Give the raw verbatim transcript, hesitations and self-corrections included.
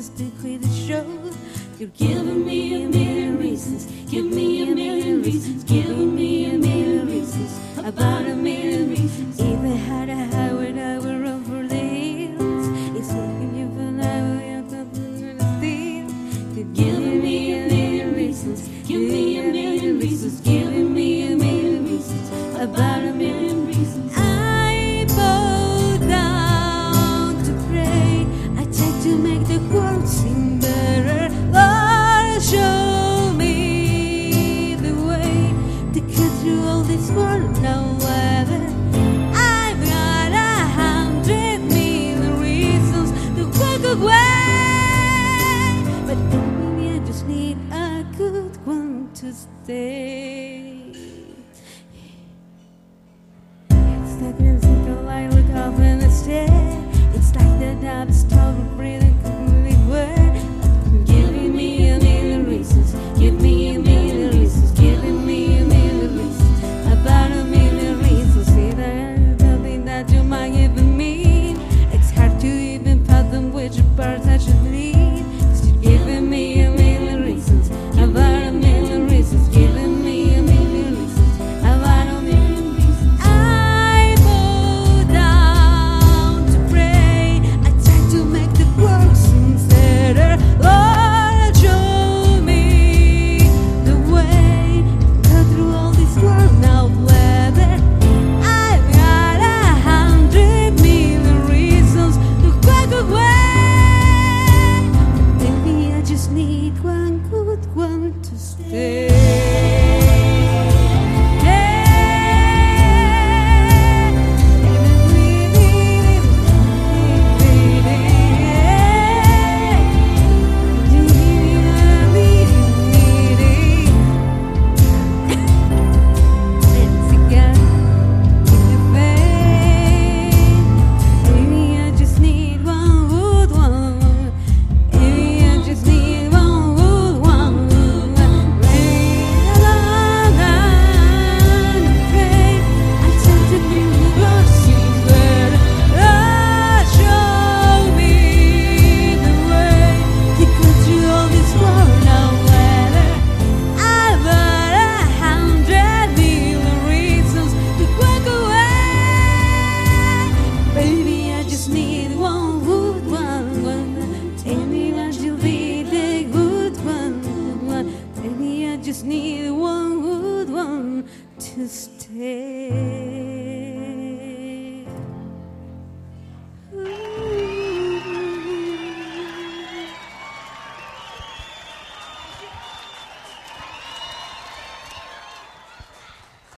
just to quit the show. You're giving me a million reasons, give me a million reasons, giving me a million reasons, about a million reasons. If I had a highway, I would run for the hills. It's looking you for now, you're talking to steal. You're giving me a million reasons, give me a million reasons, giving me a million reasons, about a million reasons. I bow down to pray, I try to make the world seem better. Lord, show me the way to cut through all this world now weather. I've got a hundred million reasons to walk away, but maybe I just need a good one to stay. It's like a single light, look up and I stare. It's like the dab stop breathing completely wet. Giving me a million reasons, give me a million reasons, giving me a million reasons, about a million reasons. See, there's nothing that you might even mean. It's hard to even fathom which part I should